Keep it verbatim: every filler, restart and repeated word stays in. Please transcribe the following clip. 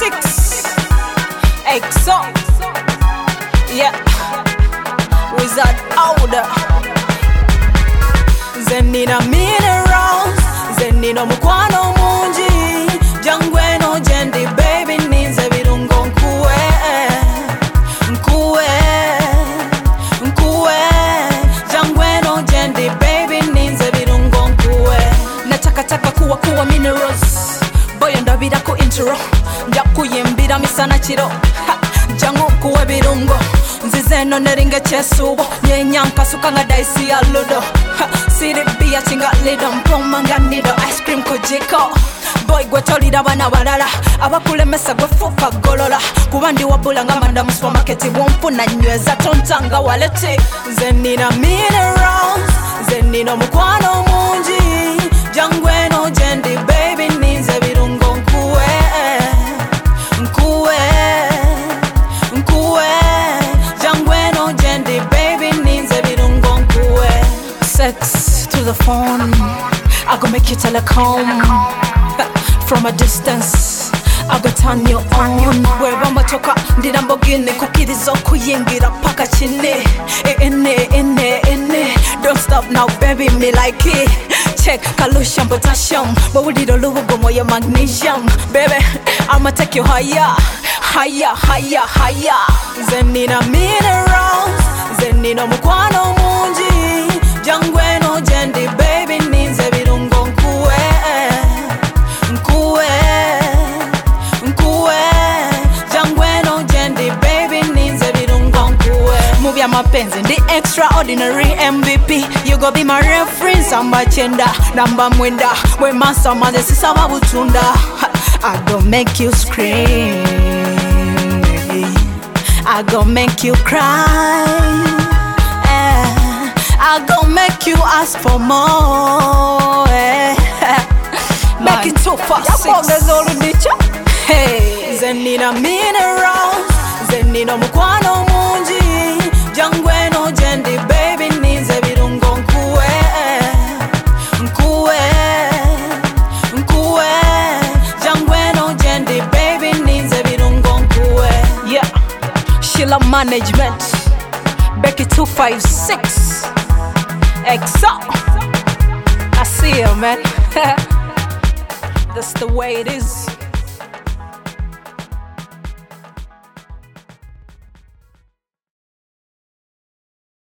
six. X O. Yeah. Wizard Outer. Zenina minerals. Zenina mukwano mungi. Jangweno jendi baby ninze birungo nkuwe. Nkuwe. Nkuwe. Jangweno jendi baby ninze birungo nkuwe. Nataka taka kuwa kuwa minerals. Boy ndabira ko intro. Nja kuyimbira misana kiro. Jangu kuwe birungo. Nzizeno neringe chesubo. Nyenyanka suka nga daisi ya ludo. Siri biya chinga lido. Mpoma nga nido. Ice cream kujiko. Boy gwe tolira bana balala. Abakulemesa gwe fuka golola. Kuba ndi wabula nga manda mu supermarket. Wonfuna nyweza tontanga waleti. Zenina minerals. Zenina mukwano mungi. Jangweno jendi baby ninze birungo nkuwe. Nkuwe. Nkuwe. Jangweno jendi baby ninze birungo nkuwe. Sex to the phone, I go make you telecom. From a distance, I go turn you on. Wherever matoka, ndi Lamborghini kukirizo kuyingira paka chini. Ene, ene, ene. Don't stop now, baby, me like it. Check calcium, potassium, but we did a little bit more magnesium. Baby, I'ma take you higher, higher, higher, higher. Zenina minerals, zenina mukwano mungi. Jangweno jendi baby ninze birungo nkuwe. Nkuwe. Nkuwe. Jangweno jendi baby ninze birungo nkuwe. Move ya mapenzi ndi extraordinary M V P. You go be my reference samba chenda. Namba mwenda. We masa maze sisa wabutunda. I go make you scream. I go make you cry. I go make you ask for more. Eh. Make it two for six. Hey, Zenina minerals. Zenina mukwano mungi. Jangweno jendi baby ninze birungo nkuwe. Nkuwe. Nkuwe. Jangweno jendi baby ninze birungo nkuwe. Yeah. Sheila Management. Becky two five six. X O. I see you, man. That's the way it is.